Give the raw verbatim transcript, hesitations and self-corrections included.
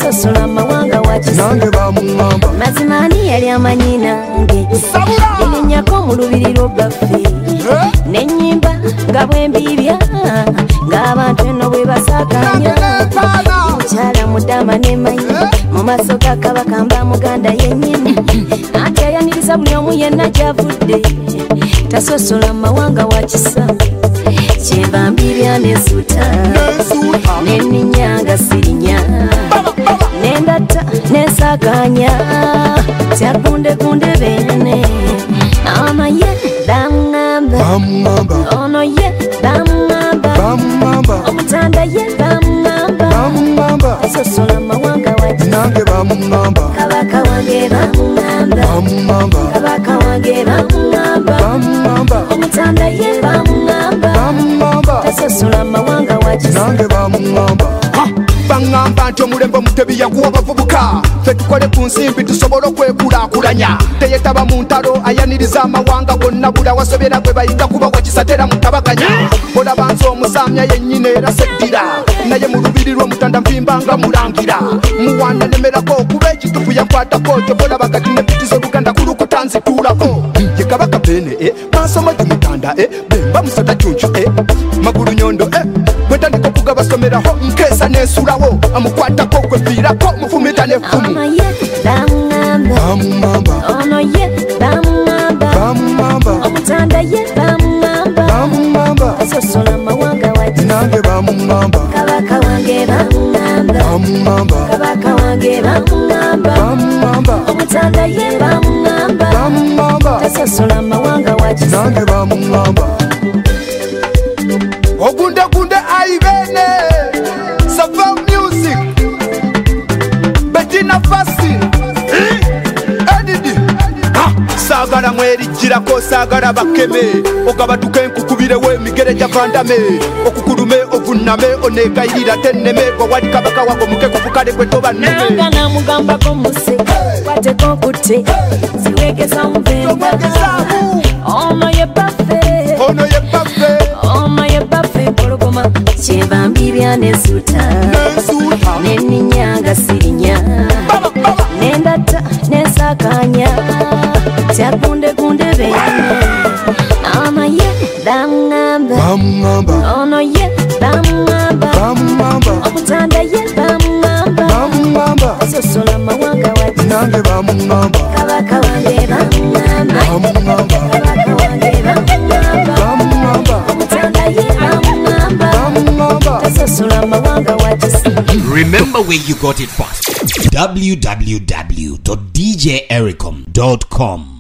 tasosola amawanga wakisa nange bamungamba mazima ani yali amanyi nange erinnyako mu lubiriro lwaffe n'ennyimba nga bwembibya ng'abantu eno bwe basakanya mukyala mudama nemanyi mu maaso ga kabaka mba muganda yennyini anti ayaniriza buli omu yenna gyavudde tasosola amawanga wakisa kyenva mbibya nesuuta nenninya nga sirinya nendata nensakanya tyagundegunde bene ono ye bamungamba ono ye bamungamba omutanda ye bamungamba tasosola amawanga wakisa nange bamungamba kabaka wange bamungamba kabaka wange bamungamba omutanda ye bamungamba tasosola amawanga wakisa nange bamungamba bangamba nti omulembe omutebi yaguwa abavubuka ffe tukole ku nsimbi tusobole okwekulaakulanya teyetaba mu ntalo ayaniriza amawanga gonna bula wasobera gwe bayita kuba wakisatera mutabaganya olaba nsi omusamya yennyini era seddira naye mu lubiri lw'omutanda nvimbanga mulangira muwanda nemerako okuba ekitufu yankwatako kyobolaba kati nepitiza oluganda kulukuta nzituulako ye kabaka bene e bansoma gimutanda e bemba musota cuncu e magulu nyondo e bwetandika okugaba someraho nkeesa nensulawo amukwatako kweviirako mufumita nefumu ono ye bamungamba ono ye bamungamba omutanda ye bamungamba tasosola amawanga wakisa nange bamungamba kabaka wange bamungamba kabaka wange bamungamba omutanda ye bamungamba tasosola amawanga wakisa nange bamungamba ogundegunde aibene Sava Music Bettina Fassi Edidi sagala mwerijjirako sagala bakeme ogabatuka enkukubire w'emigere gyavandame okukulume ovunname onegayirira tenneme gwawali kabaka wago muke kuvukale gwe tobaneme nanga namugambako muse kwateko nkutte ziwegeza mubenga ono ye baffe ono ye baffe ono ye baffe mpologoma kyenva mbibya nesuuta nenninya nga sirinya nendata nensakanya tyagundegunde bene ono ye bamungamba ono ye bamungamba omutanda ye bamungamba tasosola amawanga wakisa nange bamungamba kabaka wange bamungamba kabaka wange bamungamba omutanda ye bamungamba tasosola amawanga wakisa. Remember where you got it first. w w w dot d j ericom dot com